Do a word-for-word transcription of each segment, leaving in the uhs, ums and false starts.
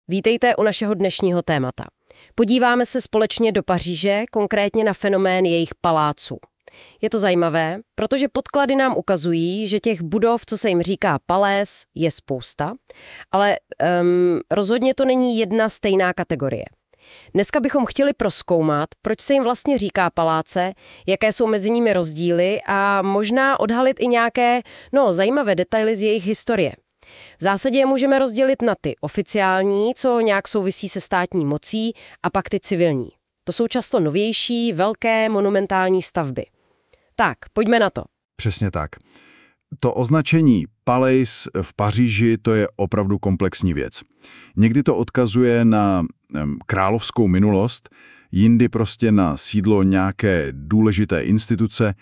Vítejte u našeho dnešního témata. Podíváme se společně do Paříže, konkrétně na fenomén jejich paláců. Je to zajímavé, protože podklady nám ukazují, že těch budov, co se jim říká palés, je spousta, ale um, rozhodně to není jedna stejná kategorie. Dneska bychom chtěli prozkoumat, proč se jim vlastně říká paláce, jaké jsou mezi nimi rozdíly a možná odhalit i nějaké, no, zajímavé detaily z jejich historie. V zásadě je můžeme rozdělit na ty oficiální, co nějak souvisí se státní mocí, a pak ty civilní. To jsou často novější, velké, monumentální stavby. Tak, pojďme na to. Přesně tak. To označení Palais v Paříži, to je opravdu komplexní věc. Někdy to odkazuje na um, královskou minulost, jindy prostě na sídlo nějaké důležité instituce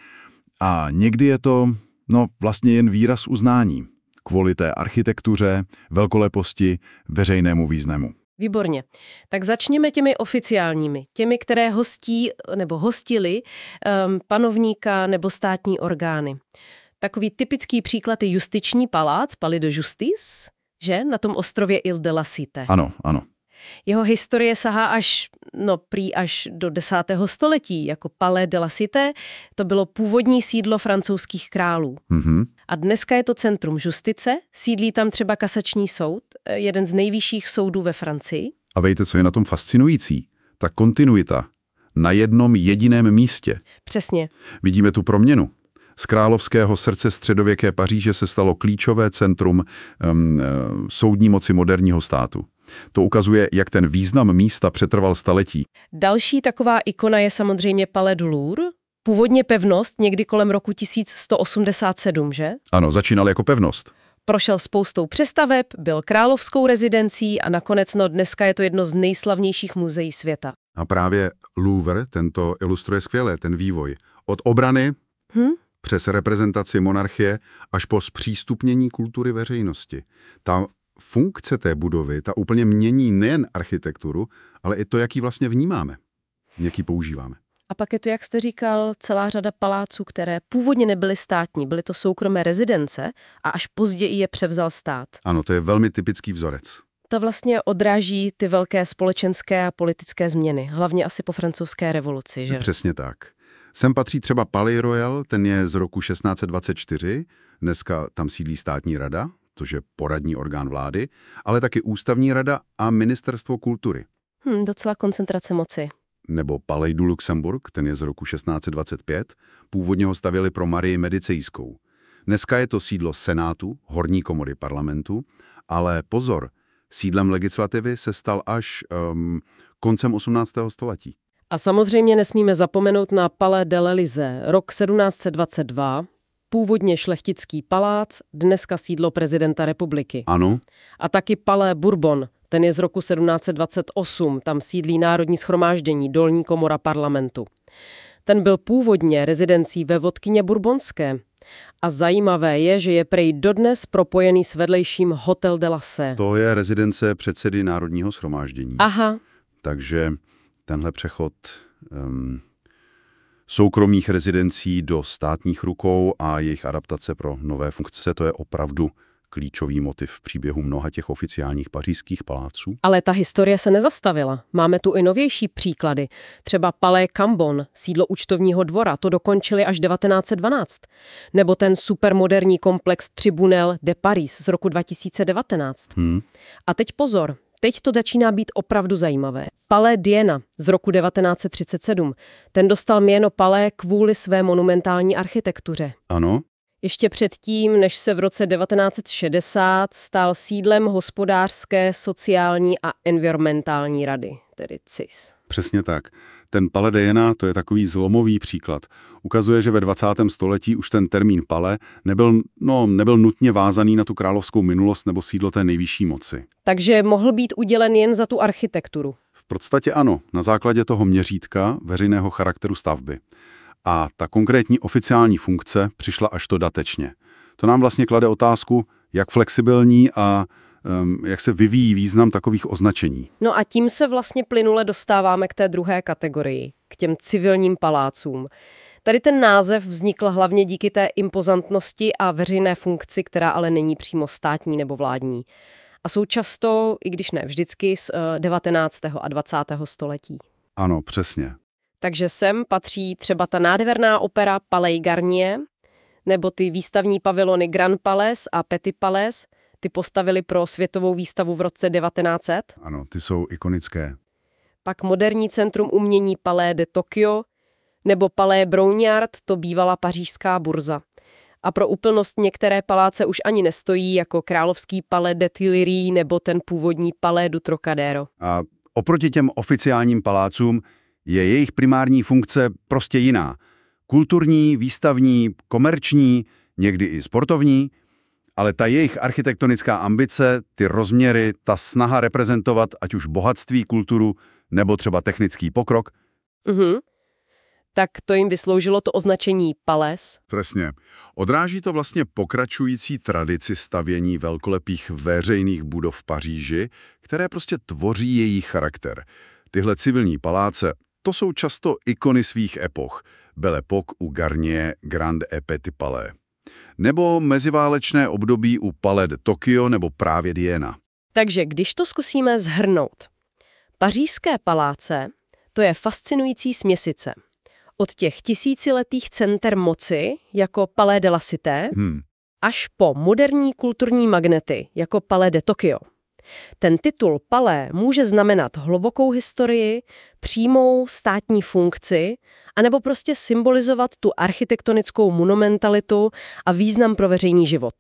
a někdy je to, no, vlastně jen výraz uznání kvůli té architektuře, velkoleposti, veřejnému významu. Výborně. Tak začněme těmi oficiálními, těmi, které hostí nebo hostili um, panovníka nebo státní orgány. Takový typický příklad je justiční palác, Palais de Justice, že? Na tom ostrově Île de la Cité. Ano, ano. Jeho historie sahá až, no prý až do desátého století, jako Palais de la Cité. To bylo původní sídlo francouzských králů. Mm-hmm. A dneska je to centrum justice, sídlí tam třeba kasační soud, jeden z nejvyšších soudů ve Francii. A víte, co je na tom fascinující? Ta kontinuita na jednom jediném místě. Přesně. Vidíme tu proměnu. Z královského srdce středověké Paříže se stalo klíčové centrum um, soudní moci moderního státu. To ukazuje, jak ten význam místa přetrval staletí. Další taková ikona je samozřejmě Palais du Louvre. Původně pevnost někdy kolem roku tisíc sto osmdesát sedm, že? Ano, začínal jako pevnost. Prošel spoustou přestaveb, byl královskou rezidencí a nakonec, no dneska je to jedno z nejslavnějších muzeí světa. A právě Louvre tento ilustruje skvěle ten vývoj. Od obrany hm? přes reprezentaci monarchie až po zpřístupnění kultury veřejnosti. Ta funkce té budovy, ta úplně mění nejen architekturu, ale i to, jak ji vlastně vnímáme, jak ji používáme. A pak je to, jak jste říkal, celá řada paláců, které původně nebyly státní, byly to soukromé rezidence a až později je převzal stát. Ano, to je velmi typický vzorec. To vlastně odráží ty velké společenské a politické změny, hlavně asi po francouzské revoluci, že? Přesně tak. Sem patří třeba Palais Royal, ten je z roku šestnáct set dvacet čtyři, dneska tam sídlí státní rada, což je poradní orgán vlády, ale taky ústavní rada a ministerstvo kultury. Hmm, docela koncentrace moci. Nebo Palais du Luxembourg, ten je z roku šestnáct set dvacet pět, původně ho stavěli pro Marii Medicejskou. Dneska je to sídlo Senátu, horní komory parlamentu, ale pozor, sídlem legislativy se stal až um, koncem osmnáctého století. A samozřejmě nesmíme zapomenout na Palais de l'Élysée, rok sedmnáct set dvacet dva, původně šlechtický palác, dneska sídlo prezidenta republiky. Ano. A taky Palais Bourbon, ten je z roku sedmnáct set dvacet osm, tam sídlí Národní shromáždění, dolní komora parlamentu. Ten byl původně rezidencí vévodkyně Bourbonské. A zajímavé je, že je prej dodnes propojený s vedlejším Hotel de la Sé. To je rezidence předsedy Národního shromáždění. Aha. Takže tenhle přechod um, soukromých rezidencí do státních rukou a jejich adaptace pro nové funkce, to je opravdu klíčový motiv v příběhu mnoha těch oficiálních pařížských paláců. Ale ta historie se nezastavila. Máme tu i novější příklady. Třeba Palais Cambon, sídlo účtovního dvora, to dokončili až devatenáct set dvanáct. Nebo ten supermoderní komplex Tribunal de Paris z roku dva tisíce devatenáct. Hmm. A teď pozor, teď to začíná být opravdu zajímavé. Palais d'Iéna z roku devatenáct set třicet sedm. Ten dostal jméno Palais kvůli své monumentální architektuře. Ano. Ještě předtím, než se v roce devatenáct set šedesát stal sídlem hospodářské, sociální a environmentální rady, tedy C I S. Přesně tak. Ten Palais d'Iéna, to je takový zlomový příklad. Ukazuje, že ve dvacátém století už ten termín palais nebyl, no, nebyl nutně vázaný na tu královskou minulost nebo sídlo té nejvyšší moci. Takže mohl být udělen jen za tu architekturu? V podstatě ano, na základě toho měřítka veřejného charakteru stavby. A ta konkrétní oficiální funkce přišla až dodatečně. To nám vlastně klade otázku, jak flexibilní a um, jak se vyvíjí význam takových označení. No a tím se vlastně plynule dostáváme k té druhé kategorii, k těm civilním palácům. Tady ten název vznikl hlavně díky té impozantnosti a veřejné funkci, která ale není přímo státní nebo vládní. A a jsou často, i když ne vždycky, z devatenáctého a dvacátého století. Ano, přesně. Takže sem patří třeba ta nádherná opera Palais Garnier, nebo ty výstavní pavilony Grand Palace a Petit Palace, ty postavili pro světovou výstavu v roce devatenáct set. Ano, ty jsou ikonické. Pak moderní centrum umění Palais de Tokio, nebo Palais Brongniart, to bývala pařížská burza. A pro úplnost některé paláce už ani nestojí, jako královský Palais de Tuileries nebo ten původní Palais du Trocadero. A oproti těm oficiálním palácům je jejich primární funkce prostě jiná. Kulturní, výstavní, komerční, někdy i sportovní, ale ta jejich architektonická ambice, ty rozměry, ta snaha reprezentovat ať už bohatství, kulturu nebo třeba technický pokrok. Mhm. Tak to jim vysloužilo to označení Palace. Přesně. Odráží to vlastně pokračující tradici stavění velkolepých veřejných budov v Paříži, které prostě tvoří její charakter. Tyhle civilní paláce, to jsou často ikony svých epoch. Belle Époque u Garnier, Grand et Petit Palais. Nebo meziválečné období u Palais de Tokio nebo právě Diana. Takže když to zkusíme shrnout. Pařížské paláce, to je fascinující směsice. Od těch tisíciletých center moci, jako Palais de la Cité, Hmm. až po moderní kulturní magnety, jako Palais de Tokio. Ten titul Palais může znamenat hlubokou historii, přímou státní funkci, anebo prostě symbolizovat tu architektonickou monumentalitu a význam pro veřejný život.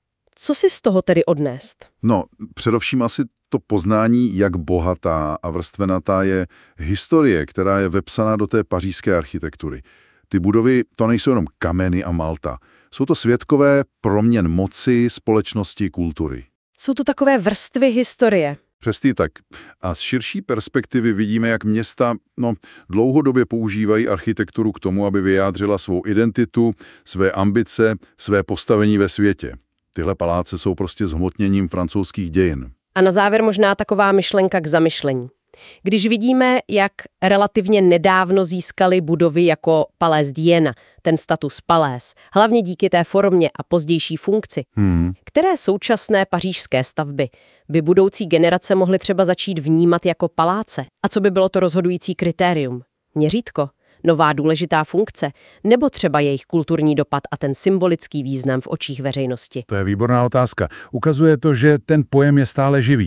Co si z toho tedy odnést? No, především asi to poznání, jak bohatá a vrstvenatá je historie, která je vepsaná do té pařížské architektury. Ty budovy, to nejsou jenom kameny a malta. Jsou to svědkové proměn moci, společnosti, kultury. Jsou to takové vrstvy historie. Přesně tak. A z širší perspektivy vidíme, jak města no, dlouhodobě používají architekturu k tomu, aby vyjádřila svou identitu, své ambice, své postavení ve světě. Tyhle paláce jsou prostě zhmotněním francouzských dějin. A na závěr možná taková myšlenka k zamyšlení. Když vidíme, jak relativně nedávno získaly budovy jako Palais Diana, ten status Palais, hlavně díky té formě a pozdější funkci, Hmm. které současné pařížské stavby by budoucí generace mohly třeba začít vnímat jako paláce? A co by bylo to rozhodující kritérium? Měřítko? Nová důležitá funkce? Nebo třeba jejich kulturní dopad a ten symbolický význam v očích veřejnosti? To je výborná otázka. Ukazuje to, že ten pojem je stále živý.